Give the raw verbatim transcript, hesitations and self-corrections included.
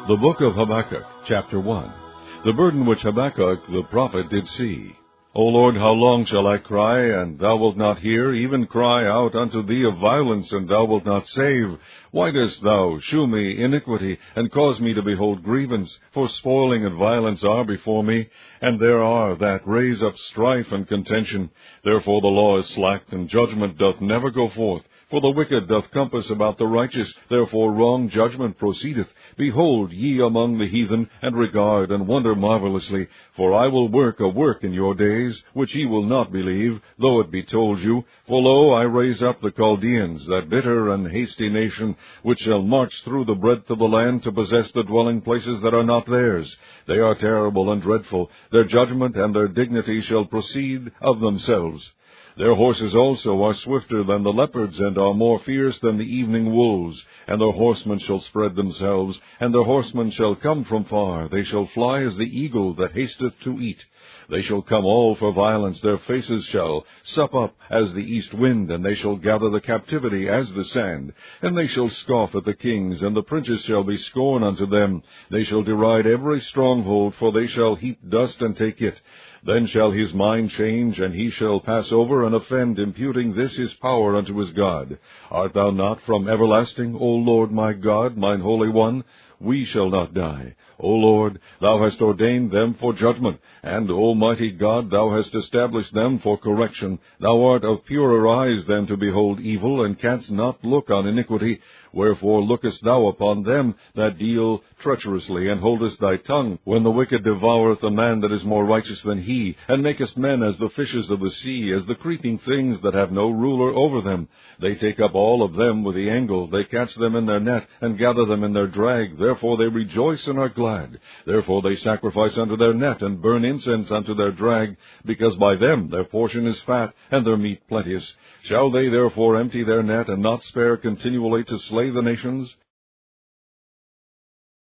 The book of Habakkuk, chapter one. The burden which Habakkuk the prophet did see. O Lord, how long shall I cry, and thou wilt not hear, even cry out unto thee of violence, and thou wilt not save? Why dost thou shew me iniquity, and cause me to behold grievance? For spoiling and violence are before me, and there are that raise up strife and contention. Therefore the law is slacked, and judgment doth never go forth. For the wicked doth compass about the righteous, therefore wrong judgment proceedeth. Behold ye among the heathen, and regard and wonder marvelously. For I will work a work in your days, which ye will not believe, though it be told you. For lo, I raise up the Chaldeans, that bitter and hasty nation, which shall march through the breadth of the land to possess the dwelling places that are not theirs. They are terrible and dreadful. Their judgment and their dignity shall proceed of themselves. Their horses also are swifter than the leopards, and are more fierce than the evening wolves. And their horsemen shall spread themselves, and their horsemen shall come from far. They shall fly as the eagle that hasteth to eat. They shall come all for violence. Their faces shall sup up as the east wind, and they shall gather the captivity as the sand. And they shall scoff at the kings, and the princes shall be scorn unto them. They shall deride every stronghold, for they shall heap dust and take it. Then shall his mind change, and he shall pass over and offend, imputing this his power unto his God. Art thou not from everlasting, O Lord my God, mine Holy One? We shall not die. O Lord, thou hast ordained them for judgment, and, Almighty God, thou hast established them for correction. Thou art of purer eyes than to behold evil, and canst not look on iniquity. Wherefore lookest thou upon them that deal treacherously, and holdest thy tongue, when the wicked devoureth a man that is more righteous than he, and makest men as the fishes of the sea, as the creeping things that have no ruler over them? They take up all of them with the angle, they catch them in their net, and gather them in their drag. Therefore they rejoice and are glad. Therefore they sacrifice unto their net, and burn incense unto their drag, because by them their portion is fat, and their meat plenteous. Shall they therefore empty their net, and not spare continually to slay the nations?